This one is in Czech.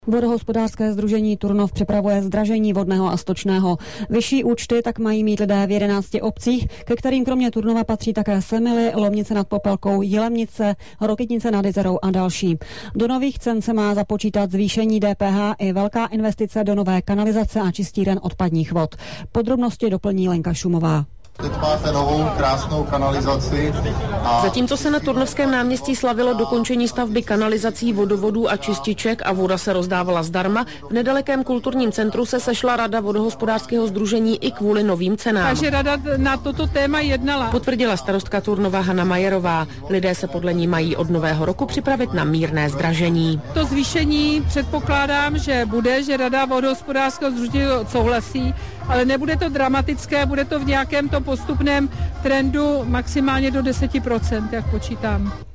Vodohospodářské sdružení Turnov připravuje zdražení vodného a stočného. Vyšší účty tak mají mít lidé v 11 obcích, ke kterým kromě Turnova patří také Semily, Lomnice nad Popelkou, Jilemnice, Rokytnice nad Jizerou a další. Do nových cen se má započítat zvýšení DPH i velká investice do nové kanalizace a čistíren odpadních vod. Podrobnosti doplní Lenka Šumová. Teď máte novou krásnou kanalizaci. Zatímco se na Turnovském náměstí slavilo dokončení stavby kanalizací, vodovodů a čističek a voda se rozdávala zdarma, v nedalekém kulturním centru se sešla rada vodohospodářského sdružení i kvůli novým cenám. Takže rada na toto téma jednala. Potvrdila starostka Turnova Hana Majerová. Lidé se podle ní mají od nového roku připravit na mírné zdražení. To zvýšení předpokládám, že bude, že rada vodohospodářského sdružení souhlasí, ale nebude to dramatické, bude to v nějakém to postupném trendu maximálně do 10%, jak počítám.